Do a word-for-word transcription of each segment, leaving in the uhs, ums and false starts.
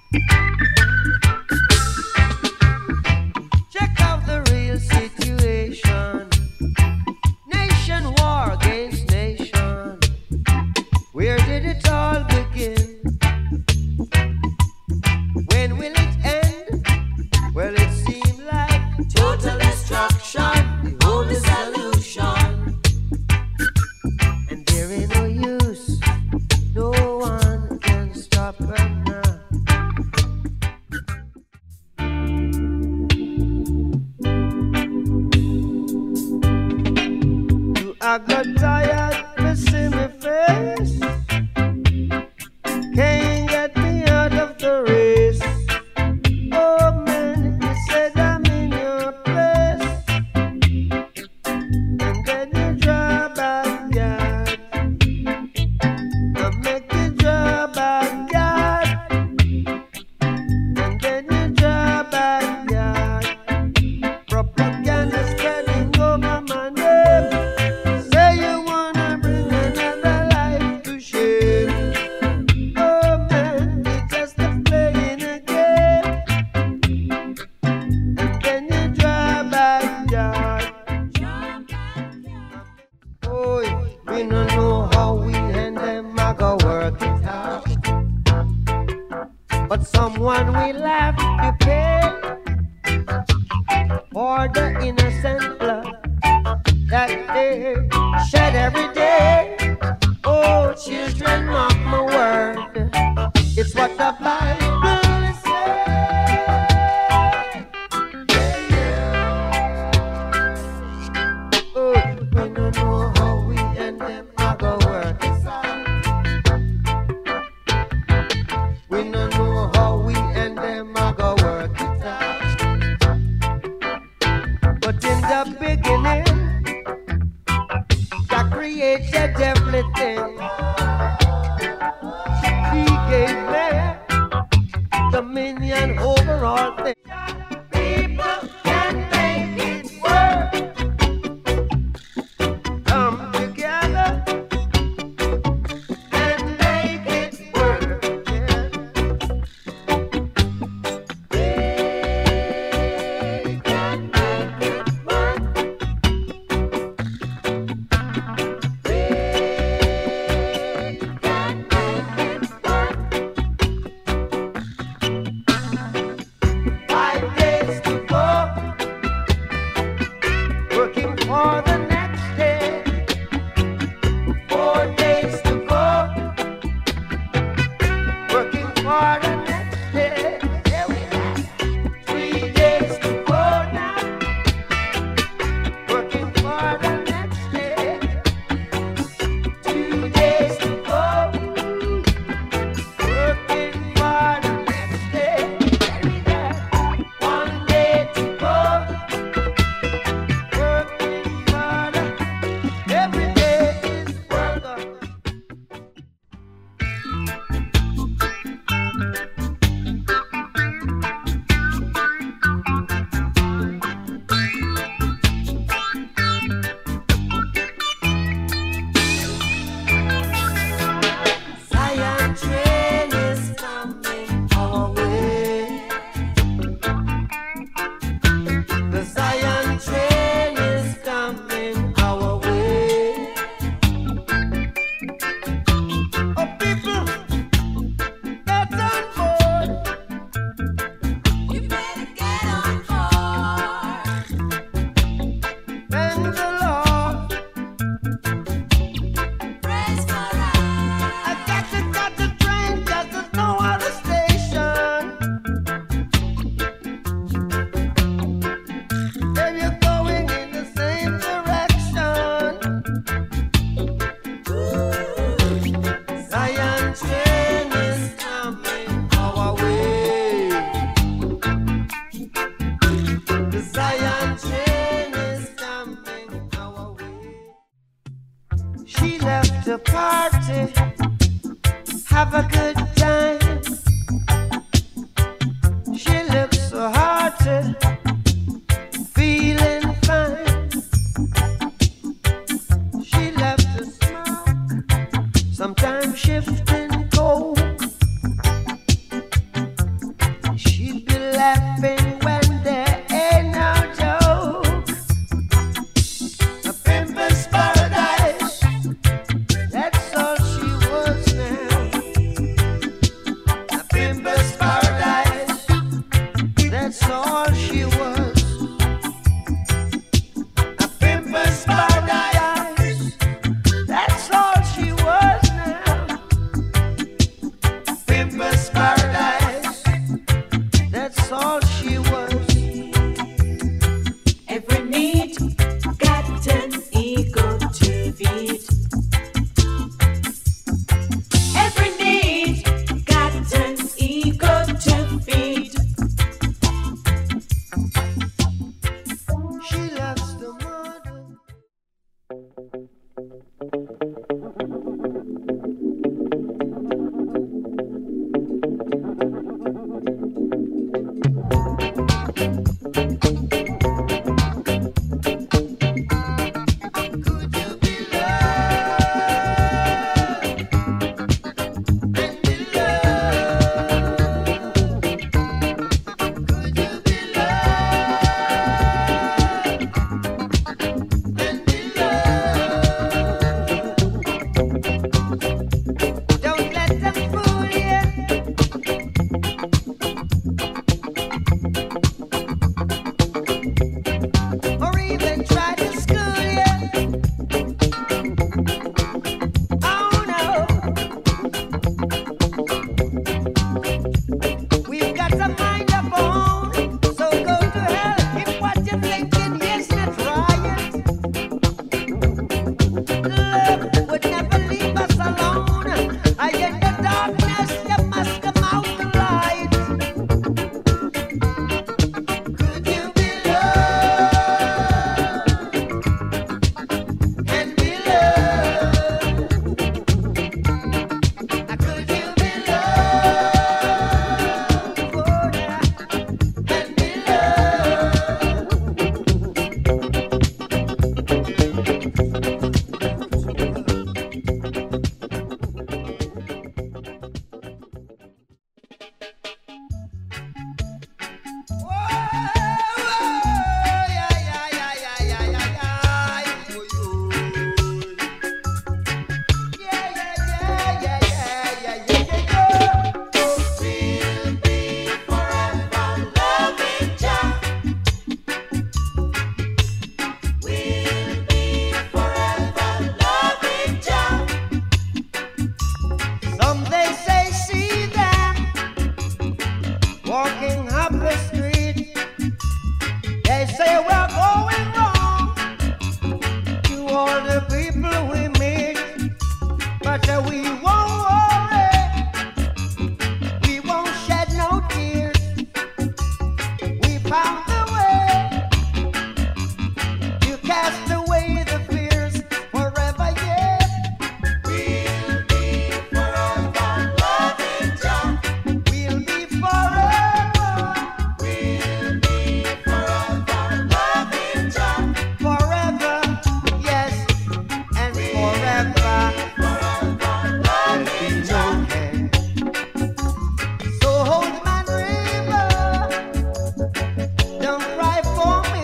Check out the real situation. Nation war against nation. Where did it all begin? When will it end? Well, it seemed like total destruction, the only solution. And there ain't no use, no one can stop her now. I got tired of seeing my face. Can't get me out of the race. Oh man, you said I'm in your place. And then you draw back yard. I make you draw back yard. And then you draw back yard. Propaganda spreading over my name. Say you wanna bring another life to shame. Oh man, you're just a playing a game. And then you draw back yard. Oh, we don't know how we and them a go work it out. But someone will have to pay for the innocent blood that they shed every day. Oh, children, mark my word. It's what the Bible says. Oh, we don't know how we and them are gonna work it out. We don't know how we and them are gonna work it out. But in the beginning, God created everything. He gave man dominion over all things. People can make it work. Come together and make it work. Yeah. We can make it work. Five days to go, working for the next day. Four days to go, working for the next day. Yeah, we have three days to go now, working for the next day. Two days to go, working for the next day. Yeah, we got one day to go, working for the every day is work. laughing when there ain't no joke. A pimpin's paradise, that's all she was now. A pimpin's paradise, that's all she was. A pimpin's paradise, that's all she was now. Pimpin's paradise, that's all she was. Every need got an ego to feed. Every need got an ego to feed. She loves the mother. Could you be loved and be loved? Could you be loved and be loved? Don't let them fool you. Or even try to school you. Oh no. We've got a mind of our own, so go to hell if what you're thinking is not right. Love would never leave us alone. I in the darkness, you must come out the light. Could you be loved and be loved? Could you be loved oh, yeah, and be Some they say see them walking up the street. They say we're going wrong to all the people we meet, but uh, we won't worry, we won't shed no tears. We found the way to cast away the fears forever, yeah. We'll be forever loving Jah. We'll be forever. We'll be forever loving Jah. Forever, yes, and forever. Forever loving Jah. So hold my river, don't cry for me.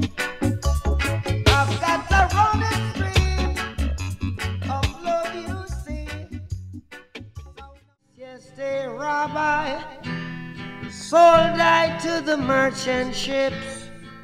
I've got a running stream of love, you see. Just a rabbi sold I to the merchant ships.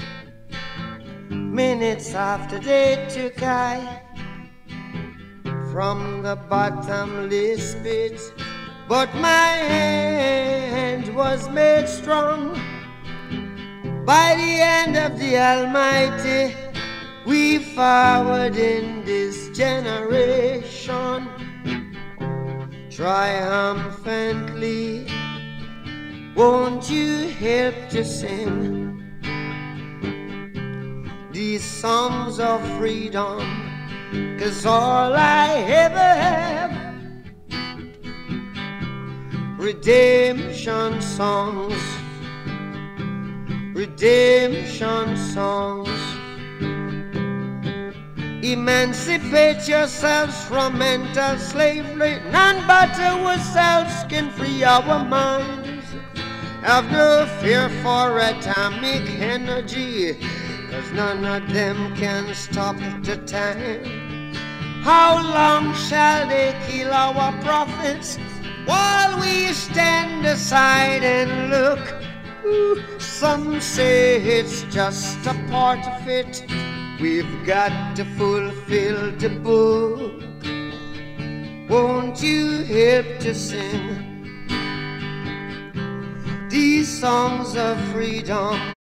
Minutes after they took I from the bottomless pit, but my hand was made strong by the hand of the Almighty. We forward in this generation triumphantly. Won't you help to sing these songs of freedom? 'Cause all I ever have, redemption songs, redemption songs. Emancipate yourselves from mental slavery. None but ourselves can free our minds. Have no fear for atomic energy, 'cause none of them can stop the time. How long shall they kill our prophets while we stand aside and look? Ooh, some say it's just a part of it. We've got to fulfill the book. Won't you help to sing these songs of freedom?